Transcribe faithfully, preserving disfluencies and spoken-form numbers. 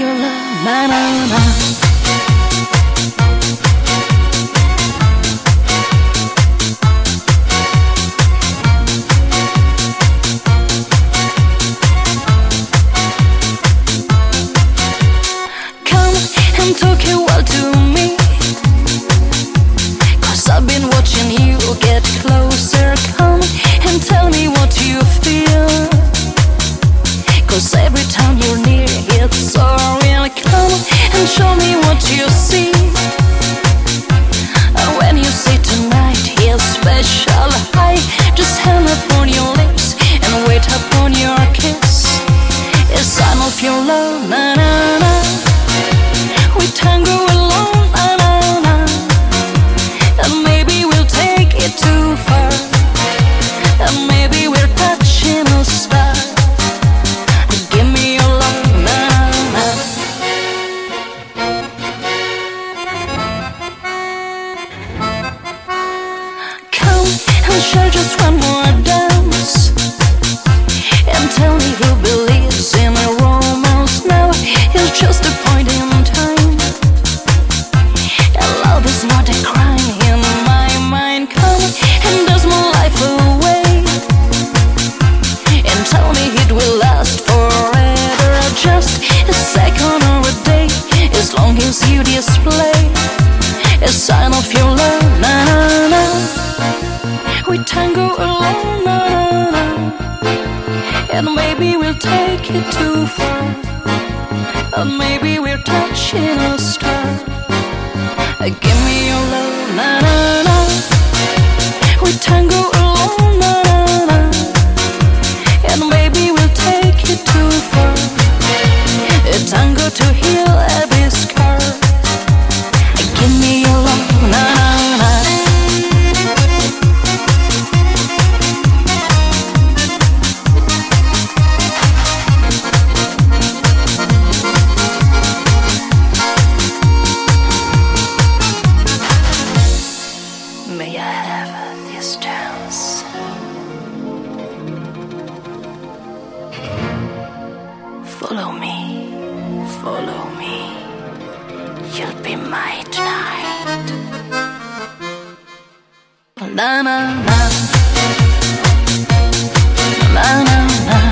your love, na na na. Talk you well to me, 'cause I've been watching you get closer. Come and tell me what you feel, 'cause every time you're near it's so real. Come and show me what you see. When you say tonight is special, I just hand upon your lips and wait upon your kiss. A sign of your love, na na na. We tango alone, na na na. And maybe we'll take it too far, and maybe we're touching a star. Give me your love, na na na. Come and share just one more dance, and tell me who believes in a romance now. It's just a point in time. Love is not a crime in my mind. Come and dance my life away, and tell me it will last forever. Just a second or a day, as long as you display a sign of your love, na na na. We tango alone, na na na. And maybe we'll take it too far, and maybe we're touching a star. Give me your love, na na na. We tango alone, na na na. And maybe we'll take it too far. A tango to heal every scar. Give me your love, na na na. May I have this dance? Follow me, follow me. You'll be my tonight. Na na na, na na na.